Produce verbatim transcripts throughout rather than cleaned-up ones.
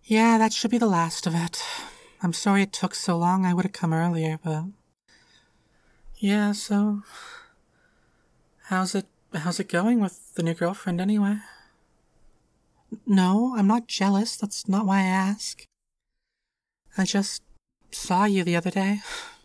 Yeah, that should be the last of it. I'm sorry it took so long. I would have come earlier, but... Yeah, so... How's it... How's it going with the new girlfriend, anyway? No, I'm not jealous. That's not why I ask. I just... saw you the other day.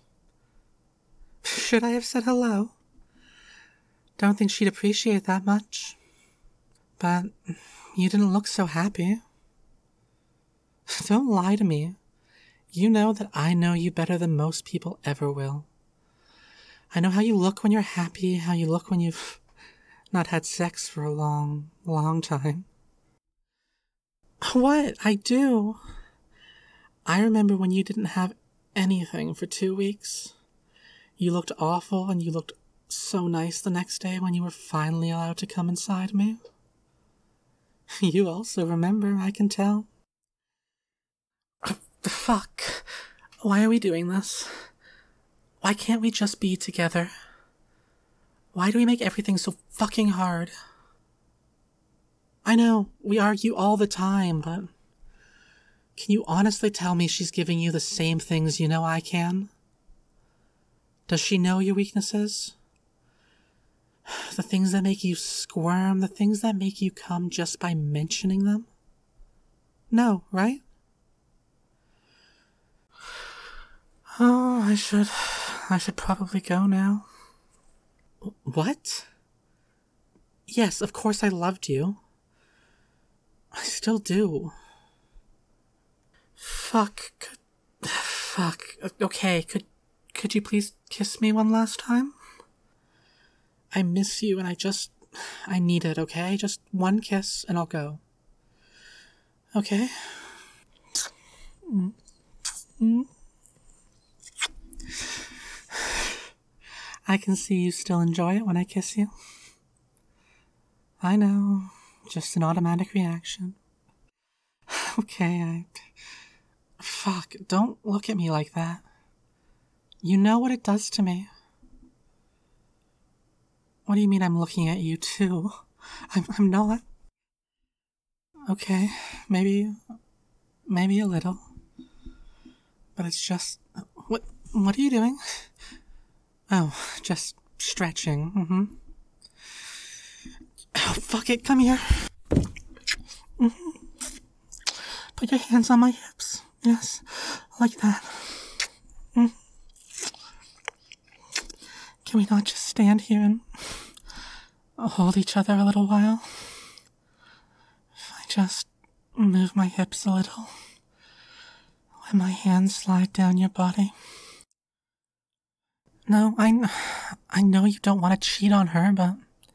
Should I have said hello? Don't think she'd appreciate that much. But... you didn't look so happy. Don't lie to me. You know that I know you better than most people ever will. I know how you look when you're happy, how you look when you've not had sex for a long, long time. What? I do. I remember when you didn't have anything for two weeks. You looked awful and you looked so nice the next day when you were finally allowed to come inside me. You also remember, I can tell. Fuck. Why are we doing this? Why can't we just be together? Why do we make everything so fucking hard? I know, we argue all the time, but... can you honestly tell me she's giving you the same things you know I can? Does she know your weaknesses? The things that make you squirm, the things that make you come just by mentioning them? No, right? Oh, I should... I should probably go now. What? Yes, of course I loved you. I still do. Fuck. Could, fuck. Okay, could... could you please kiss me one last time? I miss you and I just... I need it, okay? Just one kiss and I'll go. Okay? Mm. Mm. I can see you still enjoy it when I kiss you. I know, just an automatic reaction. Okay, I... Fuck, don't look at me like that. You know what it does to me. What do you mean I'm looking at you too? I'm, I'm not. Okay, maybe... maybe a little. But it's just... What, what are you doing? Oh, just stretching, mm-hmm. Oh, fuck it, come here. Mm-hmm. Put your hands on my hips. Yes, like that. Mm. Can we not just stand here and hold each other a little while? If I just move my hips a little, let my hands slide down your body. No, I, I know you don't want to cheat on her, but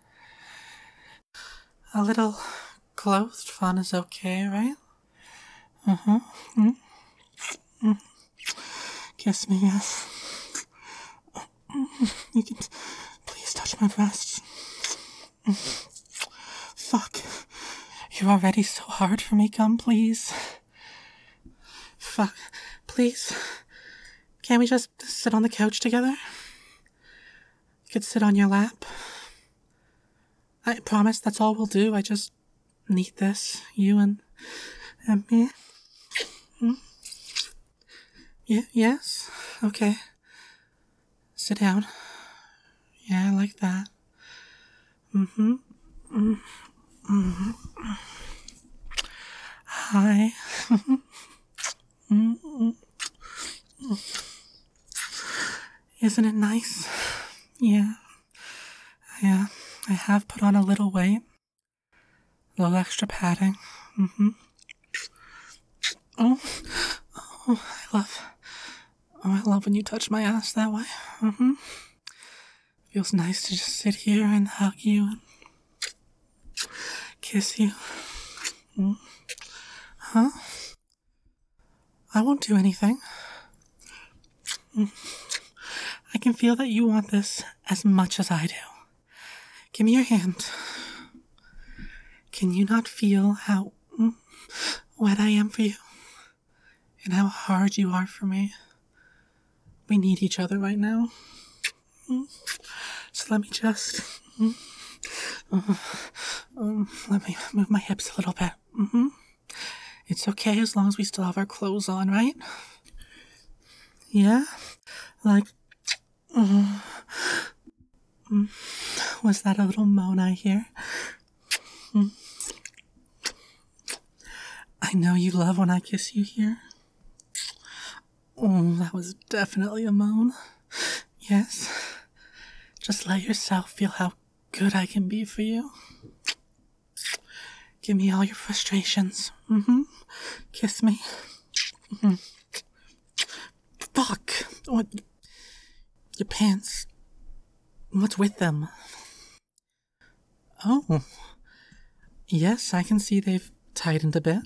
a little clothed fun is okay, right? Uh-huh. Mm. Mm. Kiss me, yes. You can please touch my breasts. Fuck. You're already so hard for me, come, please. Fuck. Please. Can't we just sit on the couch together? I could sit on your lap. I promise that's all we'll do. I just need this. You and, and me. Hmm? Yeah, yes? Okay. Sit down. Yeah, like that. Mm-hmm. Mm-hmm. Hi. Mm-hmm. Isn't it nice? Yeah. Yeah. I have put on a little weight. A little extra padding. Mm-hmm. Oh. Oh, I love... Oh, I love when you touch my ass that way. Mm-hmm. Feels nice to just sit here and hug you and kiss you. Mm. Huh? I won't do anything. Mm. I can feel that you want this as much as I do. Give me your hand. Can you not feel how mm, wet I am for you? And how hard you are for me? We need each other right now. Mm. So let me just... Mm, uh, um, let me move my hips a little bit. Mm-hmm. It's okay as long as we still have our clothes on, right? Yeah? Like, uh, was that a little moan I hear? Mm. I know you love when I kiss you here. Oh, that was definitely a moan. Yes. Just let yourself feel how good I can be for you. Give me all your frustrations. Mm-hmm. Kiss me. Mm-hmm. Fuck. What? Your pants. What's with them? Oh. Yes, I can see they've tightened a bit.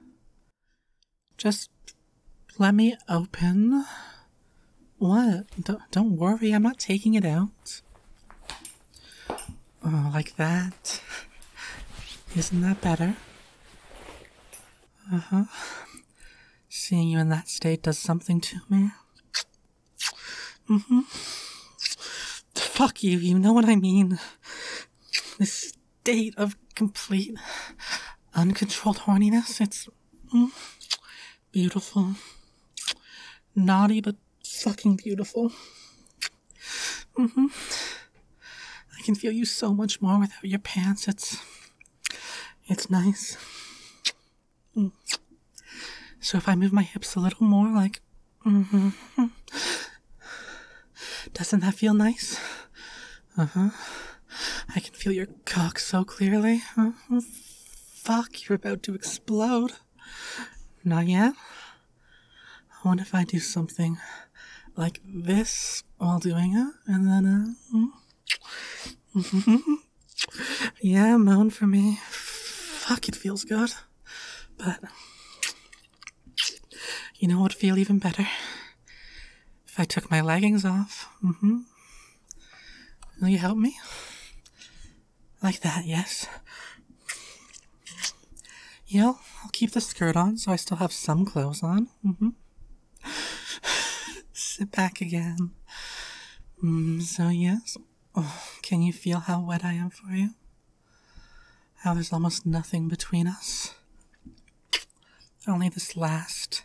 Just let me open. What? Don't, don't worry, I'm not taking it out. Oh, like that. Isn't that better? Uh-huh. Seeing you in that state does something to me. Mm-hmm. Fuck you, you know what I mean. This state of complete, uncontrolled horniness, it's mm, beautiful. Naughty, but fucking beautiful. Mm-hmm. I can feel you so much more without your pants. It's, it's nice. Mm. So if I move my hips a little more, like, mm-hmm, doesn't that feel nice? Uh-huh. I can feel your cock so clearly. Uh-huh. Fuck, you're about to explode. Not yet? What if I do something like this while doing it, and then, uh, mm-hmm. Yeah, moan for me. Fuck, it feels good. But, you know what would feel even better? If I took my leggings off. Mm-hmm. Will you help me? Like that, yes. Yeah, I'll, I'll keep the skirt on so I still have some clothes on. Mm-hmm. Sit back again. Mm, so yes. Oh, can you feel how wet I am for you? How there's almost nothing between us? Only this last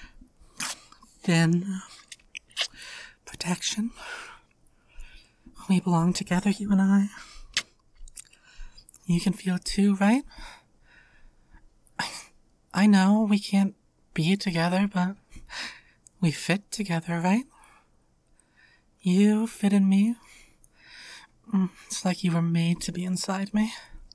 thin protection. We belong together, you and I. You can feel it too, right? I, I know we can't be together, but we fit together, right? You fit in me. It's like you were made to be inside me.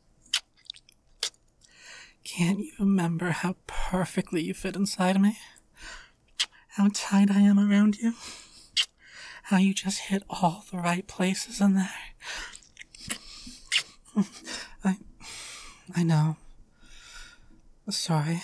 Can't you remember how perfectly you fit inside me? How tight I am around you? How you just hit all the right places in there? I... I know. Sorry.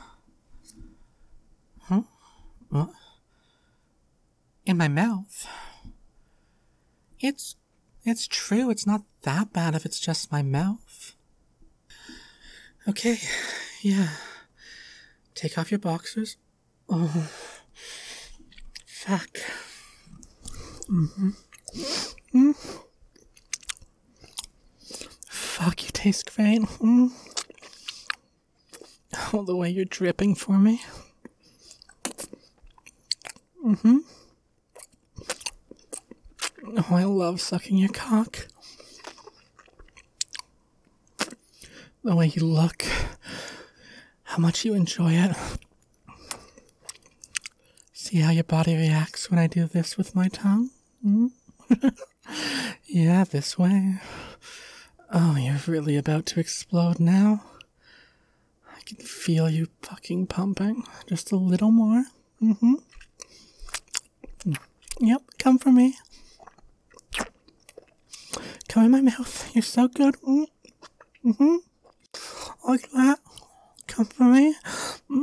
Huh? What? In my mouth? It's... It's true, it's not that bad if it's just my mouth. Okay, yeah. Take off your boxers. Oh. Fuck. Mm-hmm. Mm. Fuck, you taste great. Mm. Oh, the way you're dripping for me. Mm-hmm. Oh, I love sucking your cock. The way you look. How much you enjoy it. See how your body reacts when I do this with my tongue? Mm? Yeah, this way. Oh, you're really about to explode now. I can feel you fucking pumping. Just a little more. Mm-hmm. Yep, come for me. Come in my mouth. You're so good. Mm. Mm-hmm. Like that. Come for me. Mm.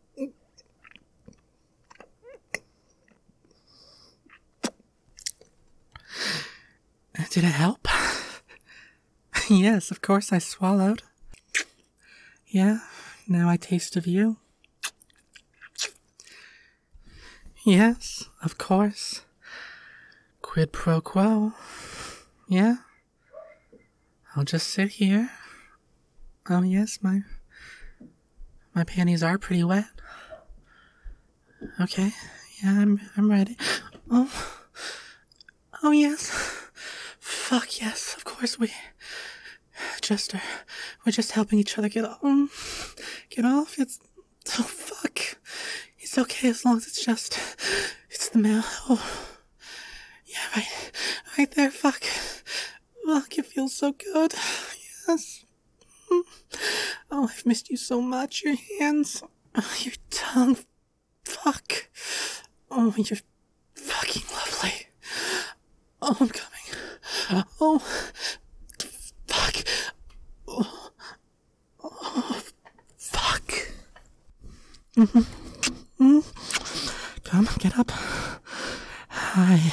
Did it help? Yes, of course I swallowed. Yeah, now I taste of you. Yes, of course. Quid pro quo. Yeah? I'll just sit here. Oh yes, my My panties are pretty wet. Okay, yeah, I'm I'm ready. Oh, oh yes. Fuck yes, of course we just are. We're just helping each other get off. Get off. It's oh fuck. It's okay as long as it's just. It's the mail. Oh, yeah, right, right there. Fuck. Fuck. It feels so good. Yes. Oh, I've missed you so much. Your hands, oh, your tongue. Fuck. Oh, you're fucking lovely. Oh, I'm coming. Oh, fuck. Oh, oh fuck. Mm-hmm. Mm-hmm. Come, get up. Hi.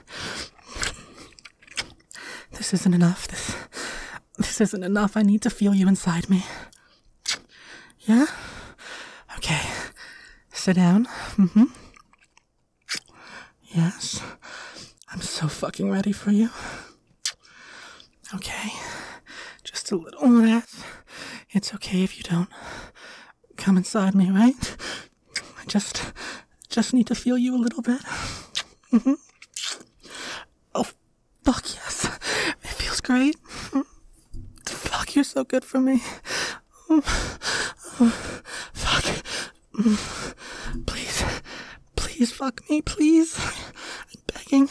This isn't enough. This, this isn't enough. I need to feel you inside me. Yeah? Okay. Sit down. Mm-hmm. Yes. I'm so fucking ready for you. Okay. Just a little less. It's okay if you don't come inside me, right? I just, just need to feel you a little bit. Mm-hmm. Oh, fuck yes. It feels great. Fuck, you're so good for me. Oh, oh, fuck. Please, please fuck me, please. I'm begging.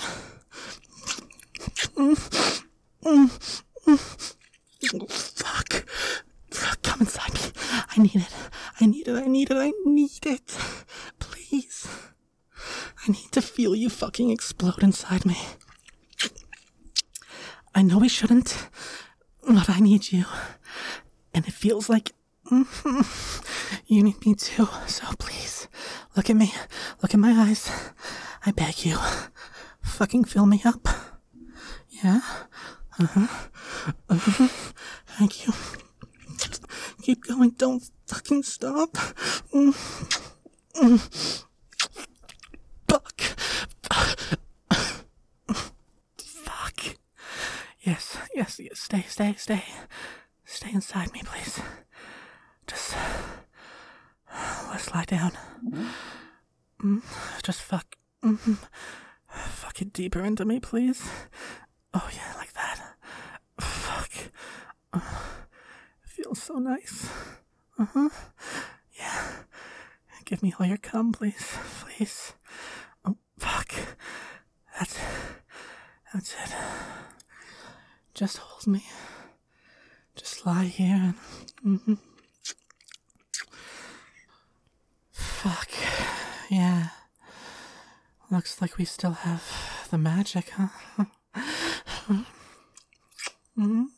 Fuck. Fuck, come inside me. I need it. I need it. I need it. I need it. Please. I need to feel you fucking explode inside me. I know we shouldn't, but I need you. And it feels like you need me too. So please, look at me. Look in my eyes. I beg you. Fucking fill me up. Yeah? Uh-huh. Uh-huh. Thank you. Keep going. Don't fucking stop. Mm. Mm. Fuck. Fuck. Yes, yes, yes. Stay, stay, stay. Stay inside me, please. Just let's lie down. Mm. Just fuck. Mm. Fuck it deeper into me, please. Oh yeah, like that. Fuck. Uh, it feels so nice. Uh-huh. Yeah. Give me all your cum, please. Please. Oh, fuck. That's... That's it. Just hold me. Just lie here and... Mm-hmm. Fuck. Yeah. Looks like we still have the magic, huh? Mm-hmm.